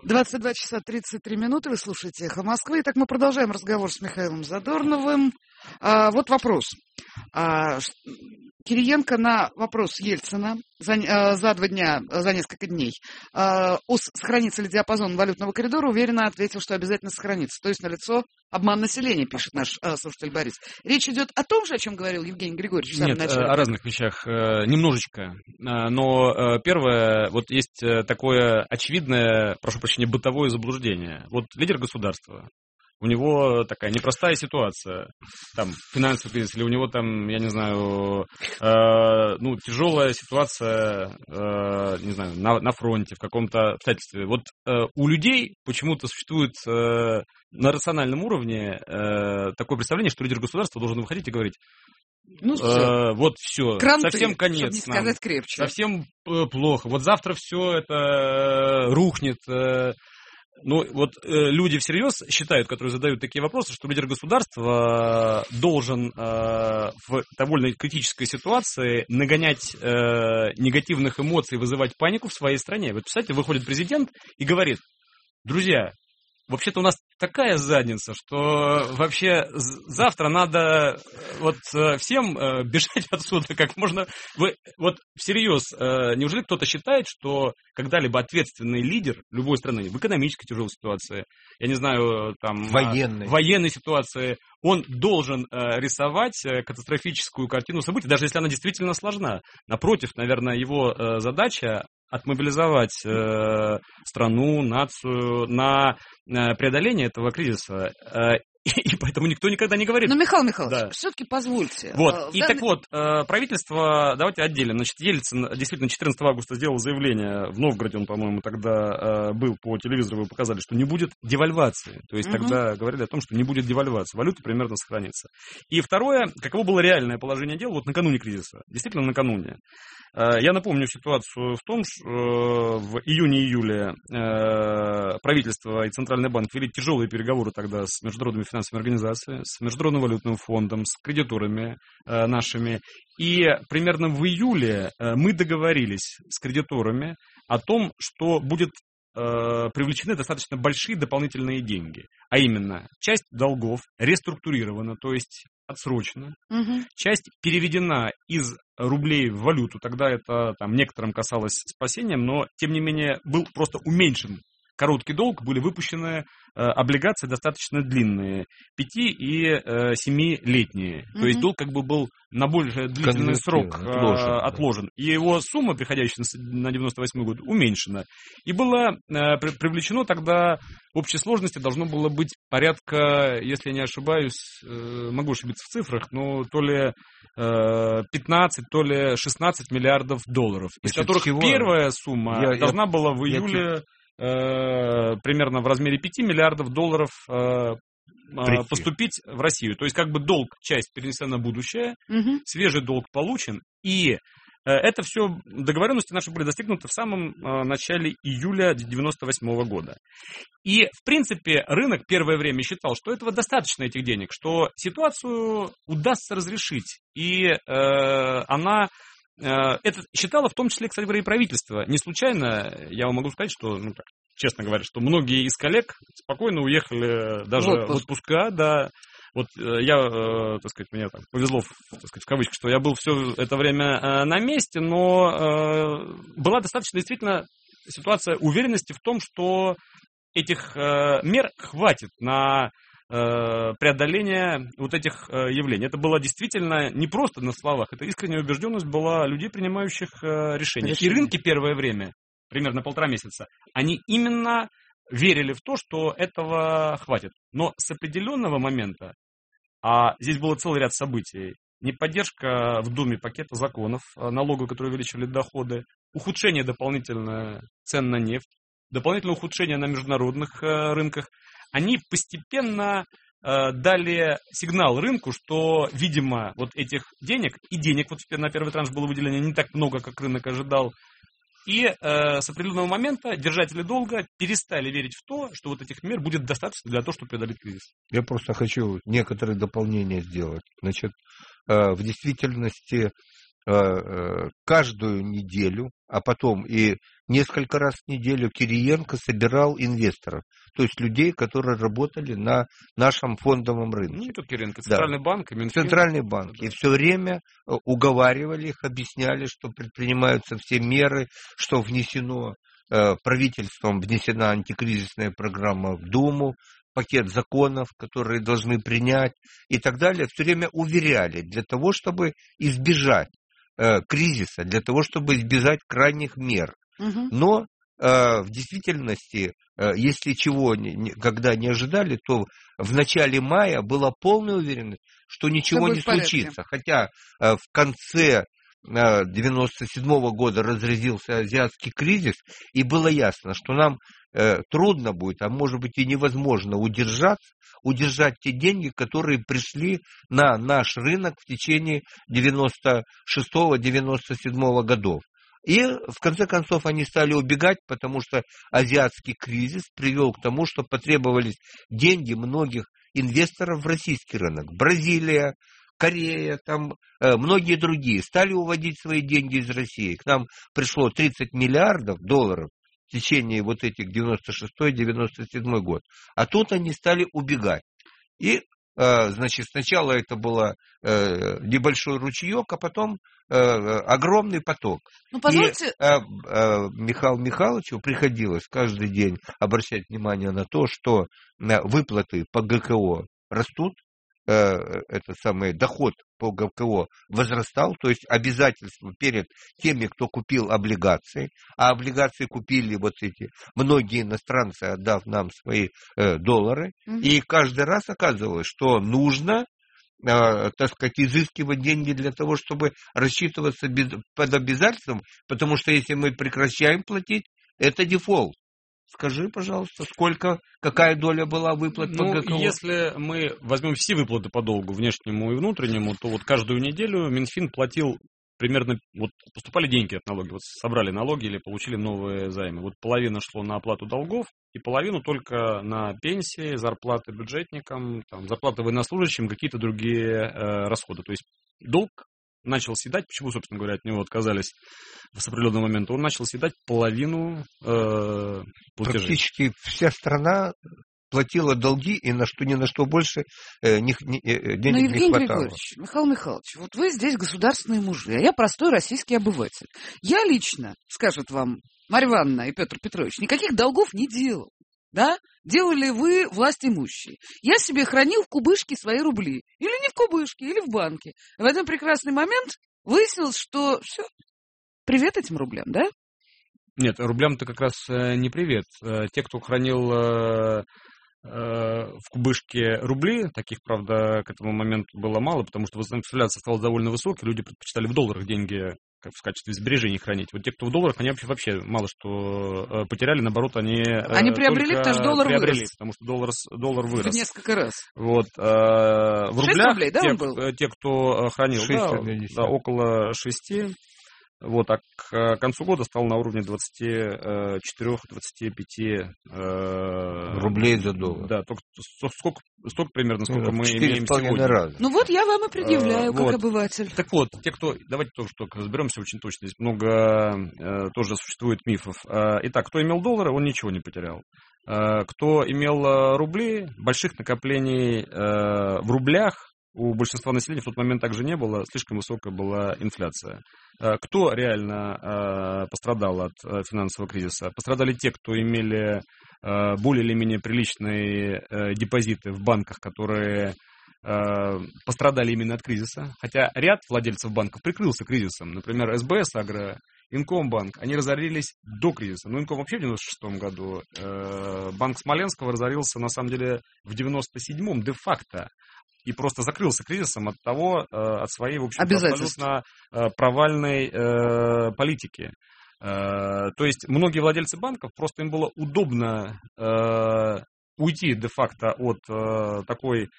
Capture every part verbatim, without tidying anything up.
двадцать два часа тридцать три минуты, вы слушаете «Эхо Москвы». Итак, мы продолжаем разговор с Михаилом Задорновым. А, вот вопрос. А, Кириенко на вопрос Ельцина за, а, за два дня, за несколько дней, а, о, сохранится ли диапазон валютного коридора, уверенно ответил, что обязательно сохранится. То есть налицо обман населения, пишет наш а, слушатель Борис. Речь идет о том же, о чем говорил Евгений Григорьевич в самом Нет, начале? о разных вещах, немножечко. Но первое, вот есть такое очевидное, прошу прощения, бытовое заблуждение. Вот лидер государства, у него такая непростая ситуация, там, финансовый кризис, или у него там, я не знаю, э, ну, тяжелая ситуация, э, не знаю, на, на фронте, в каком-то обстоятельстве. Вот э, у людей почему-то существует э, на рациональном уровне э, такое представление, что лидер государства должен выходить и говорить: ну, э, вот все, кранты, совсем конец, чтобы не сказать нам, крепче. Совсем плохо, вот завтра все это рухнет. Э, Ну, вот э, люди всерьез считают, которые задают такие вопросы, что лидер государства должен э, в довольно критической ситуации нагонять э, негативных эмоций, вызывать панику в своей стране. Вот, представляете, выходит президент и говорит: друзья, вообще-то у нас такая задница, что вообще завтра надо вот всем бежать отсюда как можно... Вы, вот всерьез, неужели кто-то считает, что когда-либо ответственный лидер любой страны в экономической тяжелой ситуации, я не знаю, там... Военной. военной ситуации, он должен рисовать катастрофическую картину событий, даже если она действительно сложна? Напротив, наверное, его задача отмобилизовать э, страну, нацию на э, преодоление этого кризиса. Э, и, и поэтому никто никогда не говорит... Но, Михаил Михайлович, да. все-таки позвольте. Вот. Э, и данный... так вот, э, правительство, давайте отделим. Значит, Ельцин действительно четырнадцатого августа сделал заявление, в Новгороде он, по-моему, тогда э, был по телевизору, вы показали, что не будет девальвации. То есть угу. тогда говорили о том, что не будет девальвации. Валюта примерно сохранится. И второе, каково было реальное положение дел вот накануне кризиса. Действительно, накануне. Я напомню ситуацию в том, что в июне-июле правительство и Центральный банк вели тяжелые переговоры тогда с международными финансовыми организациями, с Международным валютным фондом, с кредиторами нашими. И примерно в июле мы договорились с кредиторами о том, что будет привлечены достаточно большие дополнительные деньги. А именно, часть долгов реструктурирована, то есть отсрочена, угу. часть переведена из рублей в валюту. Тогда это там некоторым касалось спасения, но, тем не менее, был просто уменьшен короткий долг, были выпущены э, облигации достаточно длинные, пяти- и э, семилетние. Mm-hmm. То есть долг как бы был на более длительный срок э, отложен, отложен. Да. И его сумма, приходящая на девяносто восьмой год, уменьшена. И было э, при, привлечено тогда в общей сложности должно было быть порядка, если я не ошибаюсь, э, могу ошибиться в цифрах, но то ли э, пятнадцать, то ли шестнадцать миллиардов долларов. Из Значит, которых всего... первая сумма я, должна я, была в июле... Я... примерно в размере пяти миллиардов долларов э, Прийти. поступить в Россию. То есть как бы долг, часть перенесена на будущее, угу. свежий долг получен. И э, это все, договоренности наши были достигнуты в самом э, начале июля девяносто восьмого года. И, в принципе, рынок первое время считал, что этого достаточно, этих денег, что ситуацию удастся разрешить. И э, она... Это считало в том числе, кстати говоря, и правительство. Не случайно, я вам могу сказать, что, ну, так, честно говоря, что многие из коллег спокойно уехали даже в, в отпуска, да. Вот я, так сказать, мне так повезло, так сказать, в кавычках, что я был все это время на месте, но была достаточно действительно ситуация уверенности в том, что этих мер хватит на преодоление вот этих явлений. Это было действительно не просто на словах, это искренняя убежденность была людей, принимающих решения. И рынки первое время, примерно полтора месяца, они именно верили в то, что этого хватит. Но с определенного момента, а здесь был целый ряд событий, неподдержка в Думе пакета законов, налогов, которые увеличивали доходы, ухудшение дополнительное цен на нефть, дополнительное ухудшение на международных рынках, они постепенно э, дали сигнал рынку, что, видимо, вот этих денег, и денег вот на первый транш было выделено не так много, как рынок ожидал, и э, с определенного момента держатели долга перестали верить в то, что вот этих мер будет достаточно для того, чтобы преодолеть кризис. Я просто хочу некоторые дополнения сделать. Значит, э, в действительности каждую неделю, а потом и несколько раз в неделю Кириенко собирал инвесторов, то есть людей, которые работали на нашем фондовом рынке. Ну, не только Кириенко, Центральный да. банк, и Минфин. Центральный банк. Да. И все время уговаривали их, объясняли, что предпринимаются все меры, что внесено э, правительством, внесена антикризисная программа в Думу, пакет законов, которые должны принять и так далее. Все время уверяли для того, чтобы избежать кризиса, для того, чтобы избежать крайних мер. Угу. Но э, в действительности, э, если чего не, когда не ожидали, то в начале мая была полная уверенность, что ничего не случится. Хотя э, в конце девяносто седьмого года разразился азиатский кризис, и было ясно, что нам э, трудно будет, а может быть и невозможно удержать, удержать те деньги, которые пришли на наш рынок в течение девяносто шестого девяносто седьмого годов. И в конце концов они стали убегать, потому что азиатский кризис привел к тому, что потребовались деньги многих инвесторов в российский рынок. Бразилия, Корея, там э, многие другие стали уводить свои деньги из России. К нам пришло тридцать миллиардов долларов в течение вот этих девяносто шестой девяносто седьмой год. А тут они стали убегать. И, э, значит, сначала это был э, небольшой ручеек, а потом э, огромный поток. Ну, позвольте... И э, э, Михаилу Михайловичу приходилось каждый день обращать внимание на то, что выплаты по ГКО растут, этот самый доход по ГКО возрастал, то есть обязательства перед теми, кто купил облигации, а облигации купили вот эти многие иностранцы, отдав нам свои э, доллары, mm-hmm. и каждый раз оказывалось, что нужно, э, так сказать, изыскивать деньги для того, чтобы рассчитываться без, под обязательством, потому что если мы прекращаем платить, это дефолт. Скажи, пожалуйста, сколько, какая доля была выплат по ну, ГКО? Если мы возьмем все выплаты по долгу, внешнему и внутреннему, то вот каждую неделю Минфин платил примерно, вот поступали деньги от налоги, вот собрали налоги или получили новые займы. Вот половина шло на оплату долгов, и половину только на пенсии, зарплаты бюджетникам, там, зарплаты военнослужащим, какие-то другие э, расходы. То есть долг начал съедать, почему, собственно говоря, от него отказались в определенный момент, он начал съедать половину э, платежей. Практически вся страна платила долги, и на что, ни на что больше э, не, не, денег Но, не Евгений хватало. Григорьевич, Михаил Михайлович, вот вы здесь государственные мужи, а я простой российский обыватель. Я лично, скажет вам Марья Ивановна и Петр Петрович, никаких долгов не делал. Да? Делали вы власть имущие. Я себе хранил в кубышке свои рубли. Или не в кубышке, или в банке. В один прекрасный момент выяснилось, что все, привет этим рублям, да? Нет, рублям-то как раз не привет. Те, кто хранил в кубышке рубли, таких, правда, к этому моменту было мало, потому что инфляция стала довольно высокой, люди предпочитали в долларах деньги как в качестве сбережений хранить. Вот те, кто в долларах, они вообще, вообще мало что потеряли, наоборот, они... Они приобрели, потому что доллар приобрели, вырос. Потому что доллар, доллар вырос. В несколько раз. Вот. В рублях рублей, да, те, он был? те, кто хранил, да, да, около шести. Вот, а к концу года стал на уровне двадцати четырёх - двадцати пяти э, рублей за доллар. Да, только сколько, столько примерно, сколько ну, мы имеем сегодня. Раза. Ну вот я вам и предъявляю, а, как вот. обыватель. Так вот, те, кто... Давайте тоже только разберемся очень точно. Здесь много э, тоже существует мифов. Э, итак, кто имел доллары, он ничего не потерял. Э, кто имел э, рубли, больших накоплений э, в рублях, у большинства населения в тот момент также не было, слишком высокая была инфляция. Кто реально пострадал от финансового кризиса? Пострадали те, кто имели более или менее приличные депозиты в банках, которые пострадали именно от кризиса. Хотя ряд владельцев банков прикрылся кризисом. Например, СБС Агро, Инкомбанк, они разорились до кризиса. Ну, Инком вообще в девяносто шестом году. Банк Смоленского разорился, на самом деле, в девяносто седьмом де-факто. И просто закрылся кризисом от того, от своей, в общем, абсолютно провальной э, политики. Э, то есть многие владельцы банков, просто им было удобно э, уйти де-факто от э, такой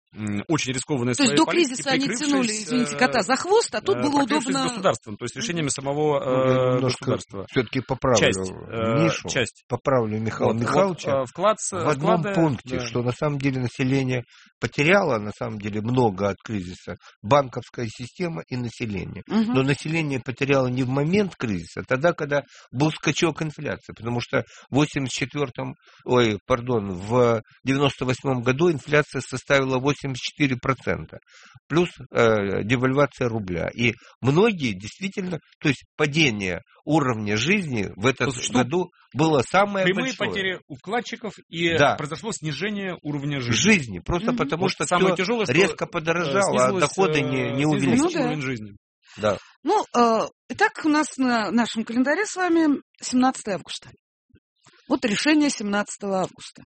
очень рискованные То своей есть до политики, кризиса они тянули, извините, кота за хвост, а тут э, было прикрывшись удобно... государством, то есть решениями самого Ну, э, государства. Все-таки поправлю Часть, э, Мишу, часть. поправлю Михаила Вот, Михайловича. вот, э, вклад, в одном вклады, пункте, да. что на самом деле население потеряло, на самом деле, много от кризиса. Банковская система и население. Угу. Но население потеряло не в момент кризиса, а тогда, когда был скачок инфляции. Потому что в восемьдесят четвёртом, ой, пардон, в девяносто восьмом году инфляция составила восемьдесят четыре процента. Плюс э, девальвация рубля. И многие действительно, то есть падение уровня жизни в этом Что году было самое прямые большое. потери у вкладчиков, и Да. произошло снижение уровня жизни. Жизни. Просто Мгм. потому, Вот что самое все тяжелое, что, резко э, подорожало, а снизилось, доходы э, не, не снизился увеличились. Ну да. уровень жизни. Да. Ну, э, итак, у нас на нашем календаре с вами семнадцатое августа. Вот решение семнадцатого августа.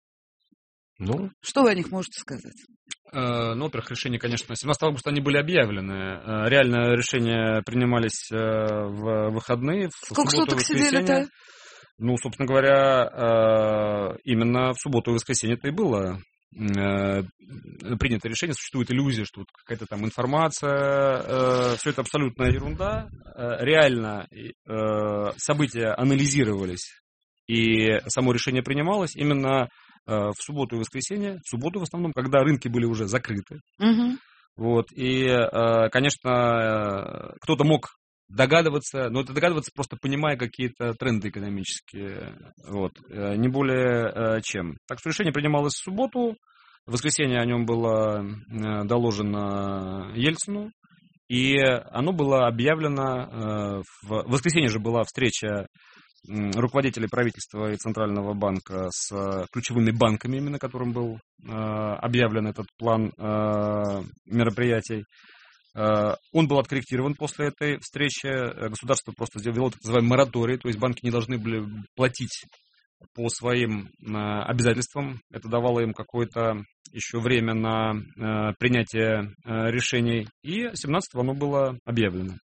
Ну, Что вы о них можете сказать? Э, Ну, во-первых, решения, конечно, семнадцатого августа они были объявлены. Э, Реально решения принимались э, в выходные, в Сколько субботу и суток воскресенье. сидели-то? Ну, собственно говоря, э, именно в субботу и воскресенье это и было э, принято решение. Существует иллюзия, что вот какая-то там информация, все это абсолютная ерунда. Э, Реально э, события анализировались, и само решение принималось именно э, в субботу и воскресенье, в субботу в основном, когда рынки были уже закрыты. Угу. Вот, и, э, конечно, э, кто-то мог догадываться, но это догадываться просто понимая какие-то тренды экономические, вот, э, не более э, чем. Так что решение принималось в субботу, в воскресенье о нем было э, доложено Ельцину, и оно было объявлено, э, в воскресенье же была встреча руководителей правительства и Центрального банка с ключевыми банками, именно которым был э, объявлен этот план э, мероприятий. Э, он был откорректирован после этой встречи. Государство просто ввело так называемый мораторий, то есть банки не должны были платить по своим э, обязательствам. Это давало им какое-то еще время на э, принятие э, решений. И семнадцатого оно было объявлено.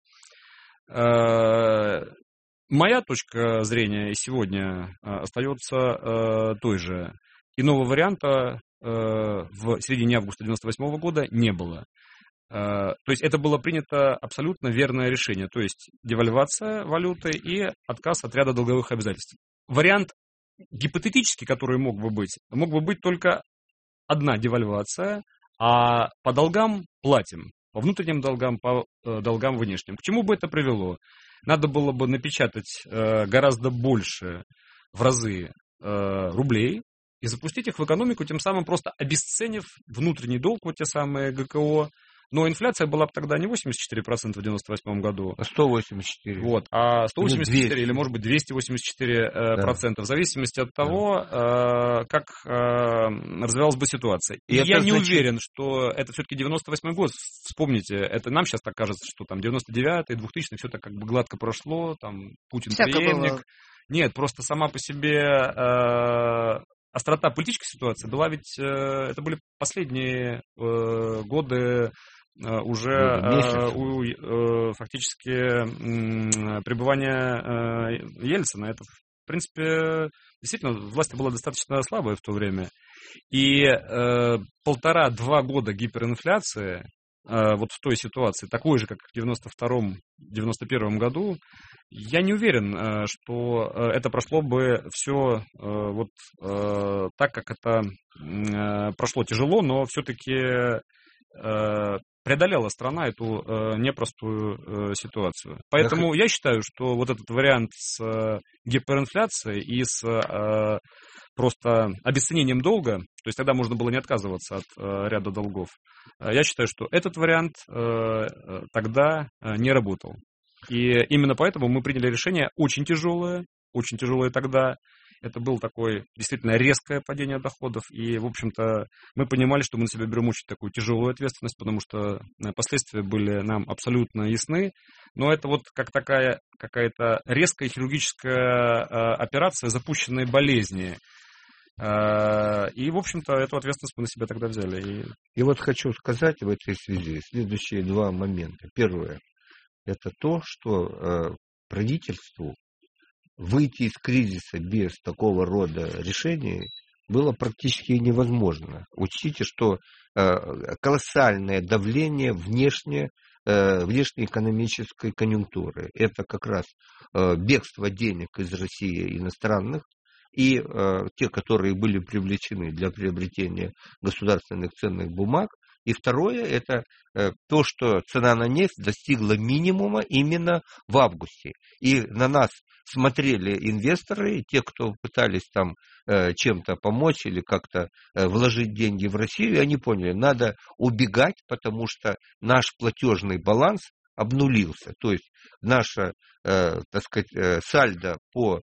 Э, Моя точка зрения и сегодня э, остается э, той же. Иного варианта э, в середине августа девяносто восьмого года не было. Э, то есть это было принято абсолютно верное решение. То есть девальвация валюты и отказ от ряда долговых обязательств. Вариант гипотетический, который мог бы быть, мог бы быть только одна девальвация, а по долгам платим. По внутренним долгам, по э, долгам внешним. К чему бы это привело? Надо было бы напечатать э, гораздо больше, в разы, э, рублей и запустить их в экономику, тем самым просто обесценив внутренний долг, вот те самые ГКО. Но инфляция была бы тогда не восемьдесят четыре процента в девяносто восьмом году, сто восемьдесят четыре. вот, а сто восемьдесят четыре двести. или, может быть, двести восемьдесят четыре Да. процента, в зависимости от того, э, как э, развивалась бы ситуация. И, И я это не значит- уверен, что это все-таки девяносто восьмой год. Вспомните, это нам сейчас так кажется, что там девяносто девятый, двухтысячный, все так как бы гладко прошло, там Путин Всяко преемник. было. Нет, просто сама по себе э, острота политической ситуации была ведь, э, это были последние э, годы э, уже Годы, месяцы. э, у, э, фактически м, пребывания э, Ельцина. Это, в принципе, действительно, власть была достаточно слабая в то время. И э, полтора-два года гиперинфляции э, вот в той ситуации, такой же, как в девяносто втором девяносто первом году, я не уверен, э, что э, это прошло бы все э, вот э, так, как это э, прошло тяжело, но все-таки э, преодолела страна эту э, непростую э, ситуацию. Поэтому я считаю, что вот этот вариант с э, гиперинфляцией и с э, просто обесценением долга, то есть тогда можно было не отказываться от э, ряда долгов, э, я считаю, что этот вариант э, тогда э, не работал. И именно поэтому мы приняли решение очень тяжелое, очень тяжелое тогда. Это было такое действительно резкое падение доходов. И, в общем-то, мы понимали, что мы на себя берем очень такую тяжелую ответственность, потому что последствия были нам абсолютно ясны. Но это вот как такая какая-то резкая хирургическая операция запущенной болезни. И, в общем-то, эту ответственность мы на себя тогда взяли. И, И вот хочу сказать в этой связи следующие два момента. Первое. Это то, что э, правительству выйти из кризиса без такого рода решений было практически невозможно. Учтите, что э, колоссальное давление внешнее, э, внешнеэкономической конъюнктуры. Это как раз э, бегство денег из России иностранных, и э, те, которые были привлечены для приобретения государственных ценных бумаг. И второе, это э, то, что цена на нефть достигла минимума именно в августе. И на нас смотрели инвесторы, те, кто пытались там э, чем-то помочь или как-то э, вложить деньги в Россию, и они поняли, надо убегать, потому что наш платежный баланс обнулился. То есть наше, э, так сказать, э, сальдо по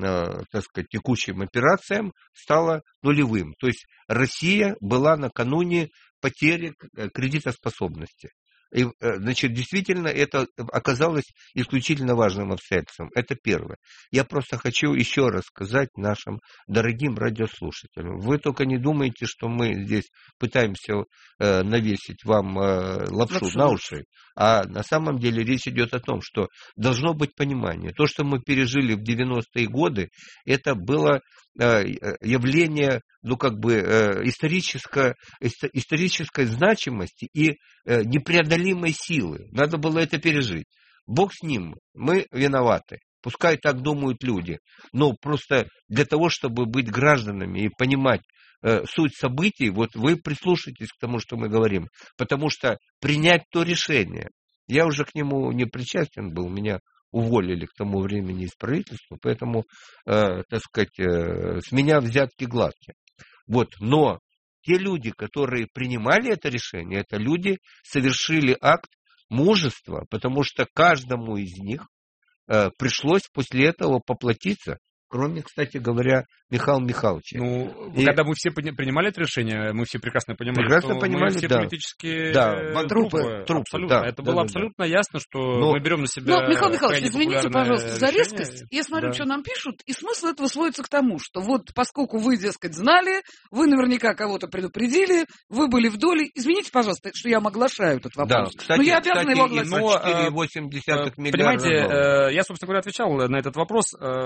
так сказать, текущим операциям стало нулевым. То есть Россия была накануне потери кредитоспособности. И, значит, действительно, это оказалось исключительно важным обстоятельством. Это первое. Я просто хочу еще раз сказать нашим дорогим радиослушателям. Вы только не думайте, что мы здесь пытаемся э, навесить вам э, лапшу Лапшу. на уши. А на самом деле речь идет о том, что должно быть понимание. То, что мы пережили в девяностые годы, это было э, явление, ну, как бы, э, исторической, исторической значимости и э, непреодолимой силы. Надо было это пережить. Бог с ним, мы виноваты. Пускай так думают люди. Но просто для того, чтобы быть гражданами и понимать э, суть событий, вот вы прислушайтесь к тому, что мы говорим. Потому что принять то решение, я уже к нему не причастен был, меня уволили к тому времени из правительства, поэтому, э, так сказать, э, с меня взятки гладкие. Вот, но те люди, которые принимали это решение, это люди совершили акт мужества, потому что каждому из них э, пришлось после этого поплатиться, кроме, кстати говоря, Михаила Михайловича. Ну, и... когда мы все принимали это решение, мы все прекрасно понимали, прекрасно что понимали, мы все да. политические да. трупы. трупы абсолютно. да. Это да, было да, абсолютно да. ясно, что Но... мы берем на себя. Ну, Михаил Михайлович, извините, пожалуйста, за решение. резкость. Я смотрю, да. что нам пишут, и смысл этого сводится к тому, что вот поскольку вы, дескать, знали, вы наверняка кого-то предупредили, вы были в доле. Извините, пожалуйста, что я вам оглашаю этот вопрос. Да, кстати, но я обязана кстати, его огласить. Но, четыре целых восемь десятых миллиарда понимаете, долларов. я, собственно говоря, отвечал на этот вопрос.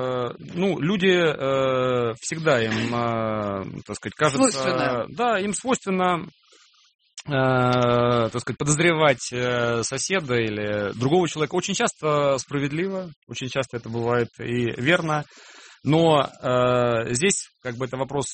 Ну, люди всегда им, так сказать, кажется... Свойственно. Да, им свойственно, так сказать, подозревать соседа или другого человека. Очень часто справедливо, очень часто это бывает и верно. Но здесь, как бы, это вопрос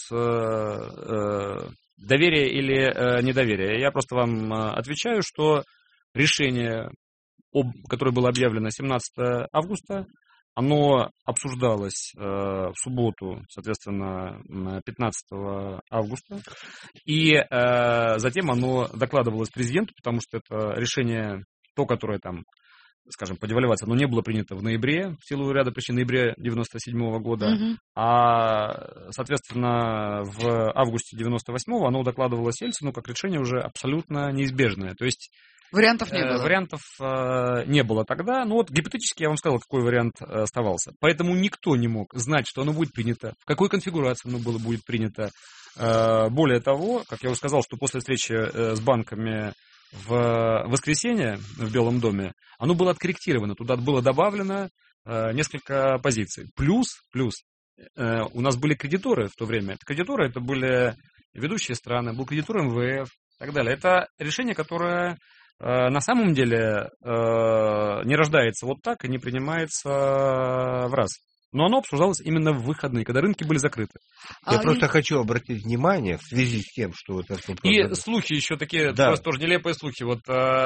доверия или недоверия. Я просто вам отвечаю, что решение, которое было объявлено семнадцатого августа, оно обсуждалось э, в субботу, соответственно, пятнадцатого августа, и э, затем оно докладывалось президенту, потому что это решение, то, которое там, скажем, по девальвации, оно не было принято в ноябре, в силу ряда причин, ноябре девяносто седьмого года, mm-hmm. а, соответственно, в августе девяносто восьмого оно докладывалось Ельцину как решение уже абсолютно неизбежное. То есть Вариантов не было. Вариантов э, не было тогда. Ну вот гипотетически я вам сказал, какой вариант оставался. Поэтому никто не мог знать, что оно будет принято, в какой конфигурации оно было, будет принято. Э, более того, как я уже сказал, что после встречи э, с банками в воскресенье в Белом доме, оно было откорректировано. Туда было добавлено э, несколько позиций. Плюс, плюс э, у нас были кредиторы в то время. Это кредиторы, это были ведущие страны, был кредитор эм вэ эф и так далее. Это решение, которое на самом деле не рождается вот так и не принимается в раз. Но оно обсуждалось именно в выходные, когда рынки были закрыты. Я а просто и... хочу обратить внимание в связи с тем, что вот это... И слухи еще такие, да. просто тоже нелепые слухи, вот,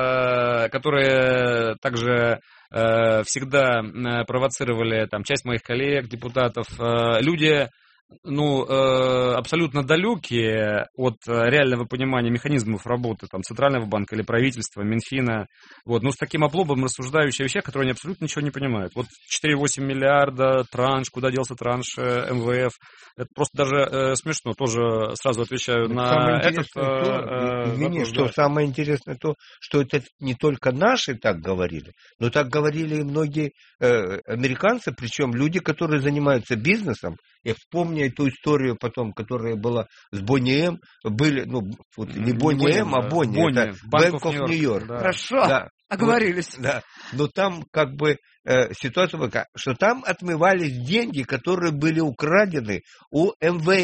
которые также всегда провоцировали там, часть моих коллег, депутатов. Люди... ну, э, абсолютно далекие от реального понимания механизмов работы там, Центрального банка или правительства, Минфина, вот, ну, с таким опломбом рассуждающие вещи, которые они абсолютно ничего не понимают. Вот четыре целых восемь десятых миллиарда, транш, куда делся транш эм вэ эф, это просто даже э, смешно, тоже сразу отвечаю это на этот то, э, извини, вопрос, что да. Самое интересное то, что это не только наши так говорили, но так говорили и многие э, американцы, причем люди, которые занимаются бизнесом. Я вспомню эту историю потом, которая была с Бонни М. Были, ну, вот не Бонни М, а Бонни. Бонни. Это Bank of New York. Да. Хорошо, да. Оговорились. Вот, да. Но там как бы э, ситуация такая, что там отмывались деньги, которые были украдены у эм вэ эф.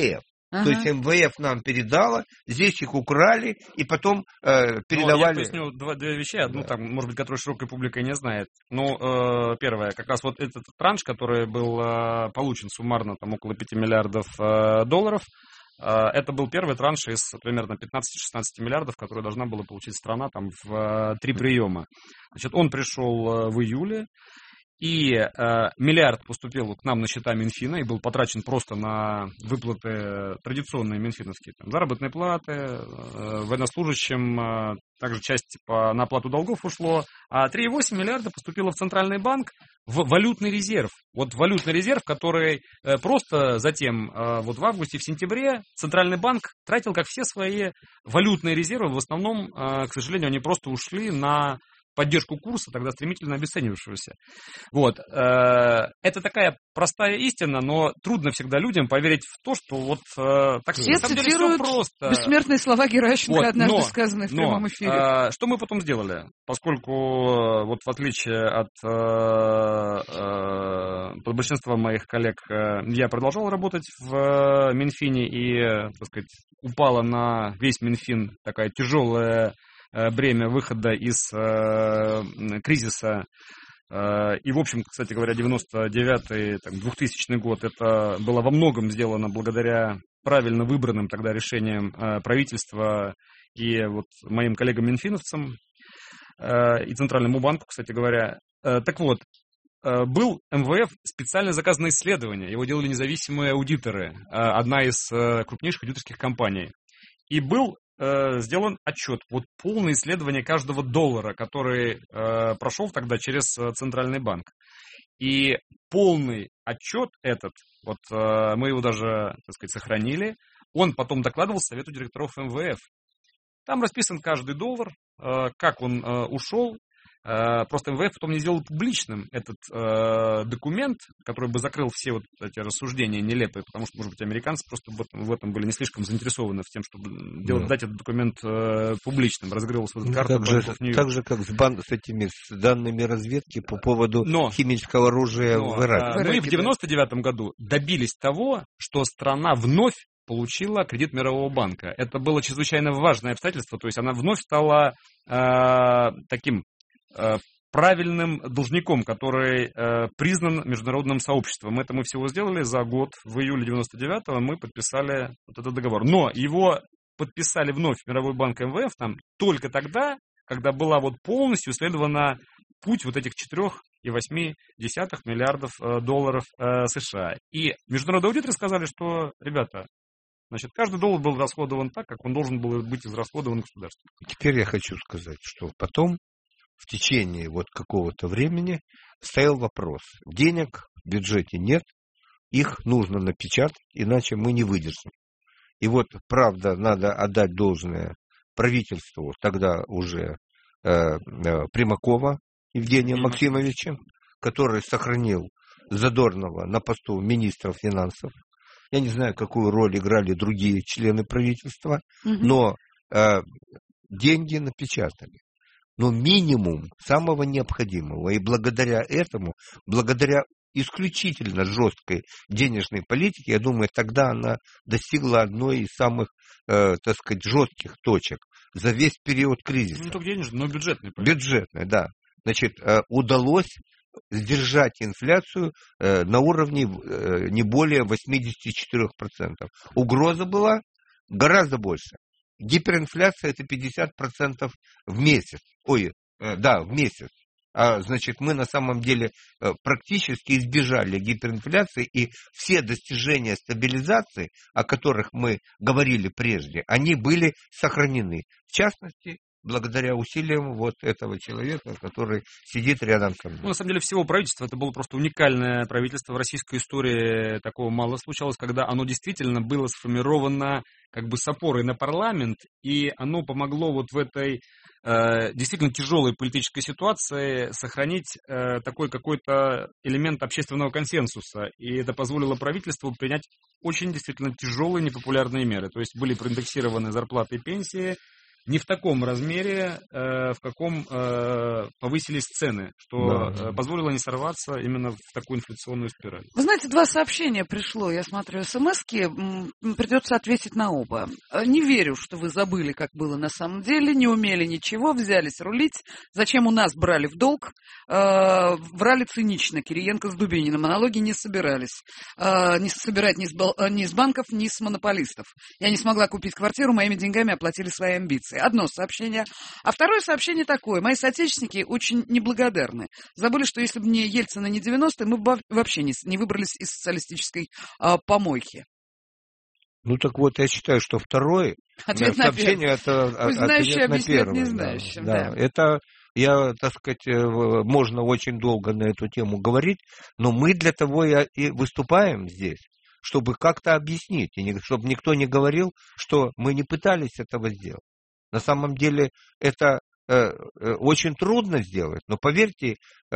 Ага. То есть эм вэ эф нам передала, здесь их украли и потом э, передавали... Ну, я поясню два, две вещи. Одну, да. там, может быть, которую широкая публика не знает. Ну, э, первое, как раз вот этот транш, который был э, получен суммарно там около пяти миллиардов э, долларов, э, это был первый транш из примерно пятнадцати-шестнадцати миллиардов, которые должна была получить страна там в э, три приема. Значит, он пришел э, в июле. И э, миллиард поступил к нам на счета Минфина и был потрачен просто на выплаты традиционные минфиновские. Там, заработные платы, э, военнослужащим, э, также часть по, на оплату долгов ушло. А три целых восемь десятых миллиарда поступило в Центральный банк в валютный резерв. Вот валютный резерв, который э, просто затем э, вот в августе, в сентябре Центральный банк тратил как все свои валютные резервы. В основном, э, к сожалению, они просто ушли на поддержку курса, тогда стремительно обесценившегося. Вот. Это такая простая истина, но трудно всегда людям поверить в то, что вот так все цитируют просто. Бессмертные слова Геращенко, вот, однажды но, сказанные в прямом эфире. Но, что мы потом сделали? Поскольку, вот в отличие от от большинства моих коллег, я продолжал работать в Минфине и, так сказать, упала на весь Минфин такая тяжелая бремя выхода из э, кризиса. Э, и, в общем, кстати говоря, девяносто девятый, двухтысячный год, это было во многом сделано благодаря правильно выбранным тогда решениям э, правительства и вот моим коллегам-минфиновцам э, и Центральному банку, кстати говоря. Э, так вот, э, был эм вэ эф специально заказанное исследование, его делали независимые аудиторы, э, одна из э, крупнейших аудиторских компаний. И был сделан отчет, вот полное исследование каждого доллара, который э, прошел тогда через Центральный банк. И полный отчет этот, вот э, мы его даже, так сказать, сохранили, он потом докладывал Совету директоров эм вэ эф. Там расписан каждый доллар, э, как он э, ушел. Э, просто эм вэ эф потом не сделал публичным этот э, документ, который бы закрыл все вот эти рассуждения нелепые, потому что, может быть, американцы просто в этом, в этом были не слишком заинтересованы в тем, чтобы делать, да. дать этот документ э, публичным. Разыгрывался вот карта. Так же, так же, как с, бан, с этими с данными разведки по поводу но, химического оружия но, в Ираке. Э, мы в девяносто девятом году добились того, что страна вновь получила кредит Мирового банка. Это было чрезвычайно важное обстоятельство, то есть она вновь стала э, таким правильным должником, который э, признан международным сообществом. Это мы всего сделали за год. В июле девяносто девятого мы подписали вот этот договор. Но его подписали вновь Мировой банк эм вэ эф там только тогда, когда была вот полностью исследована путь вот этих четырех целых восьми десятых миллиардов э, долларов э, США. И международные аудиторы сказали, что, ребята, значит, каждый доллар был расходован так, как он должен был быть израсходован государством. Теперь я хочу сказать, что потом в течение вот какого-то времени стоял вопрос. Денег в бюджете нет, их нужно напечатать, иначе мы не выдержим. И вот, правда, надо отдать должное правительству тогда уже э, э, Примакова Евгения Максимовича, который сохранил Задорнова на посту министра финансов. Я не знаю, какую роль играли другие члены правительства, угу. но э, деньги напечатали. Но минимум самого необходимого. И благодаря этому, благодаря исключительно жесткой денежной политике, я думаю, тогда она достигла одной из самых, э, так сказать, жестких точек за весь период кризиса. Не только денежной, но и бюджетной. Бюджетной, да. Значит, э, удалось сдержать инфляцию э, на уровне э, не более восемьдесят четыре процента. Угроза была гораздо больше. Гиперинфляция – это пятьдесят процентов в месяц. Ой, э, да, в месяц. А, значит, мы на самом деле э, практически избежали гиперинфляции, и все достижения стабилизации, о которых мы говорили прежде, они были сохранены. В частности, благодаря усилиям вот этого человека, который сидит рядом со мной. Ну, на самом деле, всего правительства, это было просто уникальное правительство в российской истории, такого мало случалось, когда оно действительно было сформировано как бы с опорой на парламент, и оно помогло вот в этой э, действительно тяжелой политической ситуации сохранить э, такой какой-то элемент общественного консенсуса, и это позволило правительству принять очень действительно тяжелые непопулярные меры, то есть были проиндексированы зарплаты и пенсии, не в таком размере, э, в каком э, повысились цены, что Да. э, позволило не сорваться именно в такую инфляционную спираль. Вы знаете, два сообщения пришло, я смотрю, смс-ки, м, придется ответить на оба. Э, Не верю, что вы забыли, как было на самом деле, не умели ничего, взялись рулить. Зачем у нас брали в долг? Э, Врали цинично, Кириенко с Дубининым, налоги не собирались. Э, Не собирать ни с, бал- э, ни с банков, ни с монополистов. Я не смогла купить квартиру, моими деньгами оплатили свои амбиции. Одно сообщение. А второе сообщение такое. Мои соотечественники очень неблагодарны. Забыли, что если бы не Ельцина, не девяностые, мы бы вообще не, с- не выбрались из социалистической а, помойки. Ну так вот, я считаю, что второе Ответ на сообщение это Пусть а- знающие ответ на объясняют первое. Да, незнающим, да. да. Это я, так сказать, э, в- можно очень долго на эту тему говорить, но мы для того и и выступаем здесь, чтобы как-то объяснить, и не- чтобы никто не говорил, что мы не пытались этого сделать. На самом деле это э, э, очень трудно сделать, но поверьте, э,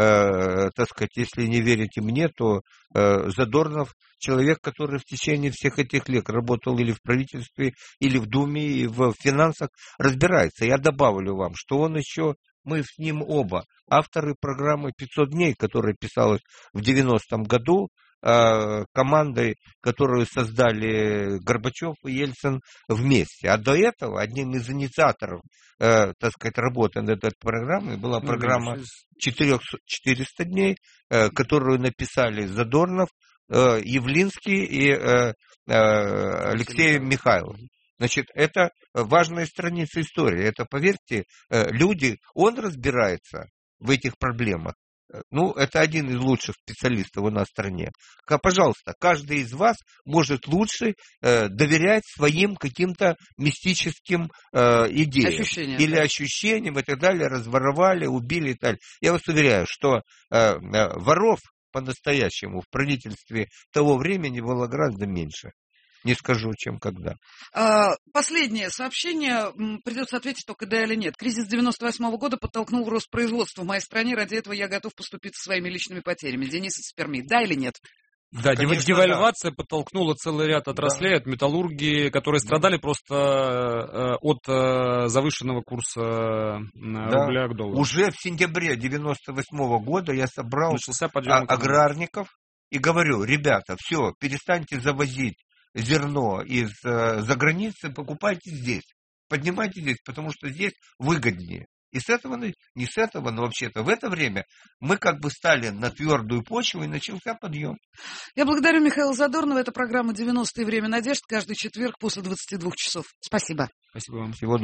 так сказать, если не верите мне, то э, Задорнов человек, который в течение всех этих лет работал или в правительстве, или в Думе, и в финансах, разбирается. Я добавлю вам, что он еще, мы с ним оба авторы программы «пятьсот дней», которая писалась в девяностом году, э, командой, которую создали Горбачев и Ельцин вместе. А до этого одним из инициаторов, э, так сказать, работы над этой программой была Ну, программа видишь, четыреста дней, э, которую написали Задорнов, э, Явлинский и э, э, Алексей Михайлов. Значит, это важная страница истории. Это, поверьте, э, люди, он разбирается в этих проблемах. Э, Ну, это один из лучших специалистов у нас в стране. Ка- Пожалуйста, каждый из вас может лучше э, доверять своим каким-то мистическим э, идеям. Ощущения, Или да. ощущениям и так далее, разворовали, убили и так далее. Я вас уверяю, что э, э, воров по-настоящему в правительстве того времени было гораздо меньше. Не скажу, чем когда. А, Последнее сообщение. М, Придется ответить только да или нет. Кризис девяносто восьмого года подтолкнул рост производства в моей стране. Ради этого я готов поступиться своими личными потерями. Денис из Перми. Да или нет? Да, дев- Конечно, девальвация подтолкнула целый ряд отраслей, от металлургии, которые страдали просто э, от э, завышенного курса э, Да. рубля к доллару. Уже в сентябре девяносто восьмого года я собрал Начался а- подъем экономики. аграрников и говорю: ребята, все, перестаньте завозить зерно из-за границы, покупайте здесь, поднимайте здесь, потому что здесь выгоднее. И с этого, на- не с этого, но вообще-то в это время мы как бы стали на твердую почву, и начался подъем. Я благодарю Михаила Задорнова. Это программа «девяностые. Время надежд». Каждый четверг после двадцати двух часов. Спасибо. Спасибо вам. Всего